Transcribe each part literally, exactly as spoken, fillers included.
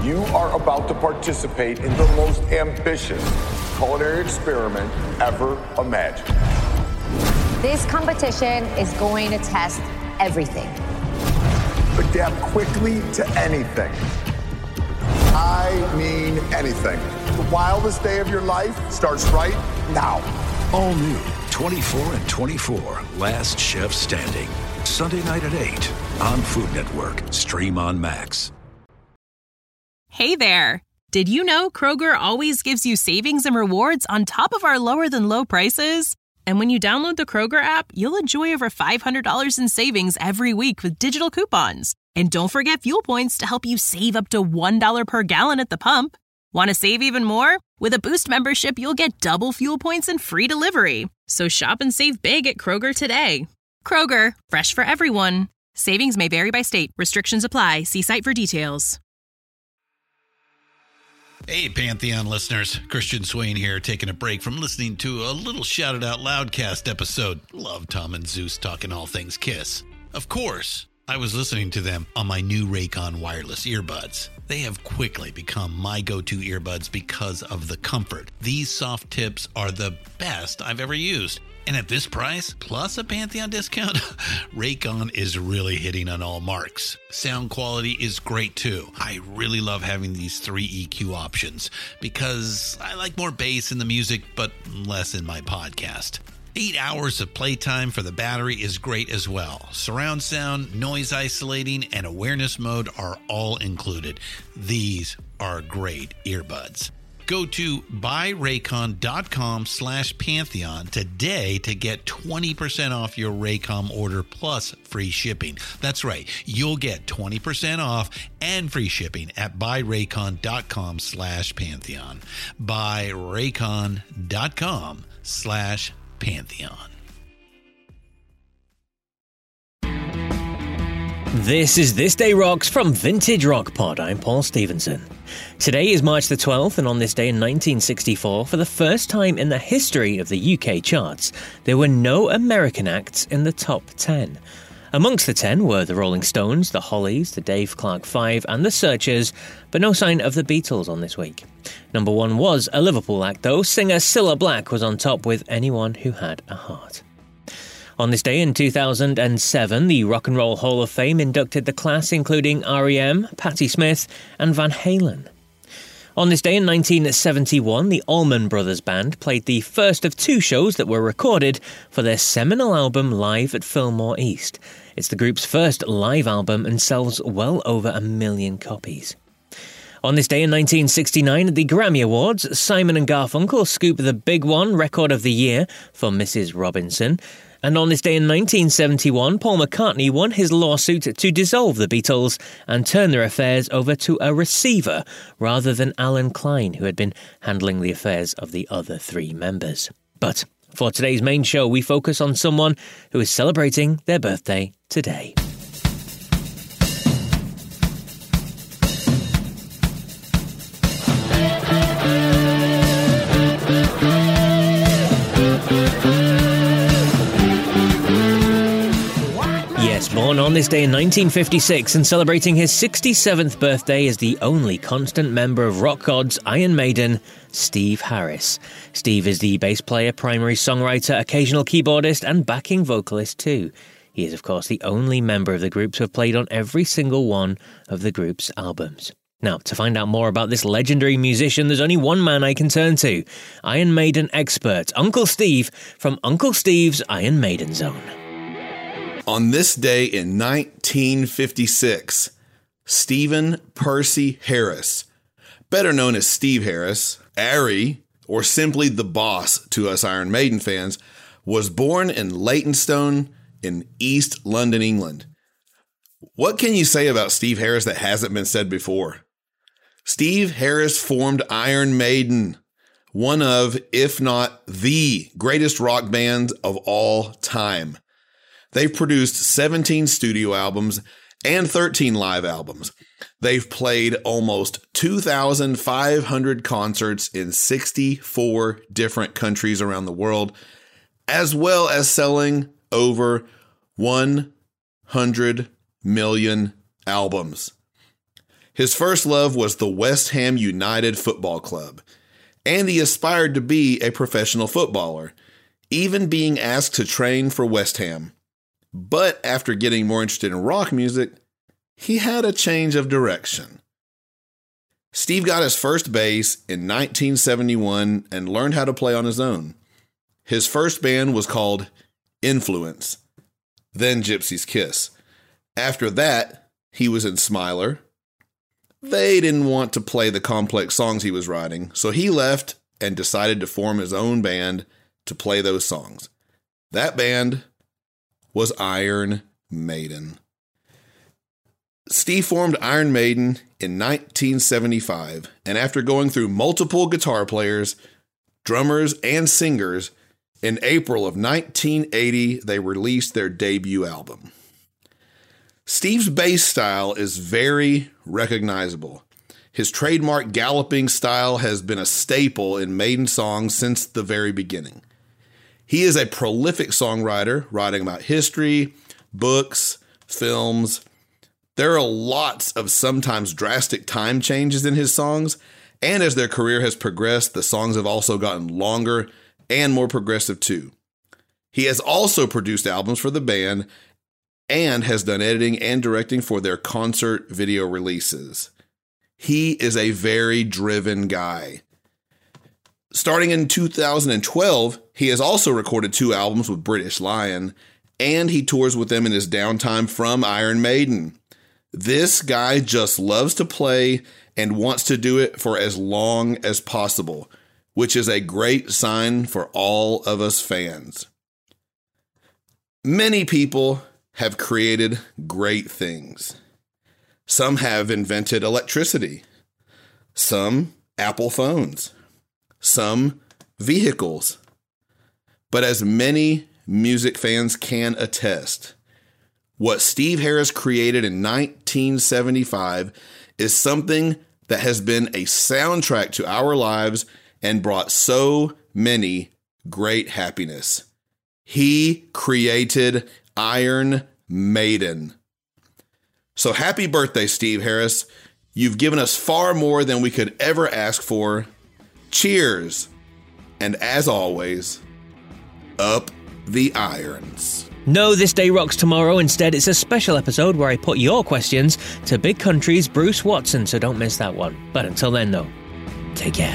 You are about to participate in the most ambitious culinary experiment ever imagined. This competition is going to test everything. Adapt quickly to anything. I mean anything. The wildest day of your life starts right now. All new twenty-four and twenty-four, Last Chef Standing. Sunday night at eight on Food Network. Stream on Max. Hey there. Did you know Kroger always gives you savings and rewards on top of our lower than low prices? And when you download the Kroger app, you'll enjoy over five hundred dollars in savings every week with digital coupons. And don't forget fuel points to help you save up to one dollar per gallon at the pump. Want to save even more? With a Boost membership, you'll get double fuel points and free delivery. So shop and save big at Kroger today. Kroger, fresh for everyone. Savings may vary by state. Restrictions apply. See site for details. Hey, Pantheon listeners. Christian Swain here, taking a break from listening to a little Shouted Out Loudcast episode. Love Tom and Zeus talking all things Kiss. Of course, I was listening to them on my new Raycon wireless earbuds. They have quickly become my go-to earbuds because of the comfort. These soft tips are the best I've ever used. And at this price, plus a Pantheon discount, Raycon is really hitting on all marks. Sound quality is great too. I really love having these three E Q options because I like more bass in the music, but less in my podcast. Eight hours of playtime for the battery is great as well. Surround sound, noise isolating, and awareness mode are all included. These are great earbuds. Go to buyraycon.com slash Pantheon today to get twenty percent off your Raycom order plus free shipping. That's right. You'll get twenty percent off and free shipping at buyraycon.com slash Pantheon. Buyraycon.com slash Pantheon. This is This Day Rocks from Vintage Rock Pod. I'm Paul Stevenson. Today is March the twelfth, and on this day in nineteen sixty-four, for the first time in the history of the U K charts, there were no American acts in the top ten. Amongst the ten were the Rolling Stones, the Hollies, the Dave Clark Five, and the Searchers, but no sign of the Beatles on this week. Number one was a Liverpool act, though. Singer Cilla Black was on top with Anyone Who Had a Heart. On this day in two thousand seven, the Rock and Roll Hall of Fame inducted the class including R E M, Patti Smith, and Van Halen. On this day in nineteen seventy-one, the Allman Brothers Band played the first of two shows that were recorded for their seminal album Live at Fillmore East. It's the group's first live album and sells well over a million copies. On this day in nineteen sixty-nine, at the Grammy Awards, Simon and Garfunkel scoop the Big One Record of the Year for Missus Robinson. And on this day in nineteen seventy-one, Paul McCartney won his lawsuit to dissolve the Beatles and turn their affairs over to a receiver rather than Alan Klein, who had been handling the affairs of the other three members. But for today's main show, we focus on someone who is celebrating their birthday today. Born on this day in nineteen fifty-six and celebrating his sixty-seventh birthday is the only constant member of rock gods Iron Maiden, Steve Harris. Steve is the bass player, primary songwriter, occasional keyboardist, and backing vocalist too. He is, of course, the only member of the group to have played on every single one of the group's albums. Now, to find out more about this legendary musician, there's only one man I can turn to. Iron Maiden expert, Uncle Steve, from Uncle Steve's Iron Maiden Zone. On this day in nineteen fifty-six, Stephen Percy Harris, better known as Steve Harris, Ari, or simply the Boss to us Iron Maiden fans, was born in Leytonstone in East London, England. What can you say about Steve Harris that hasn't been said before? Steve Harris formed Iron Maiden, one of, if not the greatest rock band of all time. They've produced seventeen studio albums and thirteen live albums. They've played almost two thousand five hundred concerts in sixty-four different countries around the world, as well as selling over one hundred million albums. His first love was the West Ham United Football Club, and he aspired to be a professional footballer, even being asked to train for West Ham. But after getting more interested in rock music, he had a change of direction. Steve got his first bass in nineteen seventy-one and learned how to play on his own. His first band was called Influence, then Gypsy's Kiss. After that, he was in Smiler. They didn't want to play the complex songs he was writing, so he left and decided to form his own band to play those songs. That band was Iron Maiden. Steve formed Iron Maiden in nineteen seventy-five, and after going through multiple guitar players, drummers, and singers, in April of nineteen eighty, they released their debut album. Steve's bass style is very recognizable. His trademark galloping style has been a staple in Maiden songs since the very beginning. He is a prolific songwriter, writing about history, books, films. There are lots of sometimes drastic time changes in his songs, and as their career has progressed, the songs have also gotten longer and more progressive too. He has also produced albums for the band and has done editing and directing for their concert video releases. He is a very driven guy. Starting in two thousand twelve, he has also recorded two albums with British Lion, and he tours with them in his downtime from Iron Maiden. This guy just loves to play and wants to do it for as long as possible, which is a great sign for all of us fans. Many people have created great things. Some have invented electricity, some Apple phones, some vehicles. But as many music fans can attest, what Steve Harris created in nineteen seventy-five is something that has been a soundtrack to our lives and brought so many great happiness. He created Iron Maiden. So happy birthday, Steve Harris. You've given us far more than we could ever ask for. Cheers. And as always, up the irons. No, This Day Rocks tomorrow. Instead, it's a special episode where I put your questions to Big Country's Bruce Watson, so don't miss that one. But until then, though, take care.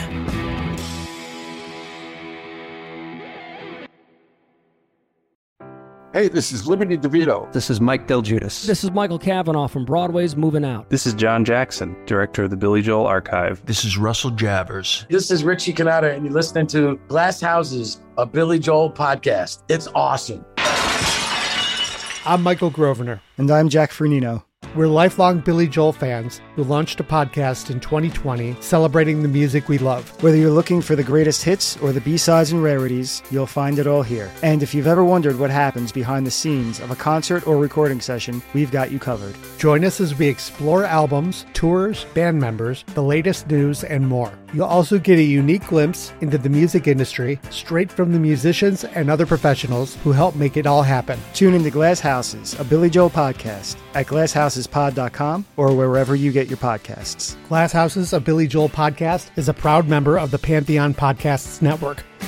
Hey, this is Liberty DeVito. This is Mike Del Giudice. This is Michael Cavanaugh from Broadway's Moving Out. This is John Jackson, director of the Billy Joel Archive. This is Russell Javers. This is Richie Cannata, and you're listening to Glass Houses, a Billy Joel podcast. It's awesome. I'm Michael Grosvenor. And I'm Jack Fernino. We're lifelong Billy Joel fans who launched a podcast in twenty twenty celebrating the music we love. Whether you're looking for the greatest hits or the B-sides and rarities, you'll find it all here. And if you've ever wondered what happens behind the scenes of a concert or recording session, we've got you covered. Join us as we explore albums, tours, band members, the latest news, and more. You'll also get a unique glimpse into the music industry straight from the musicians and other professionals who help make it all happen. Tune into Glass Houses, a Billy Joel podcast at glass houses pod dot com or wherever you get your podcasts. Glass Houses, a Billy Joel podcast is a proud member of the Pantheon Podcasts Network.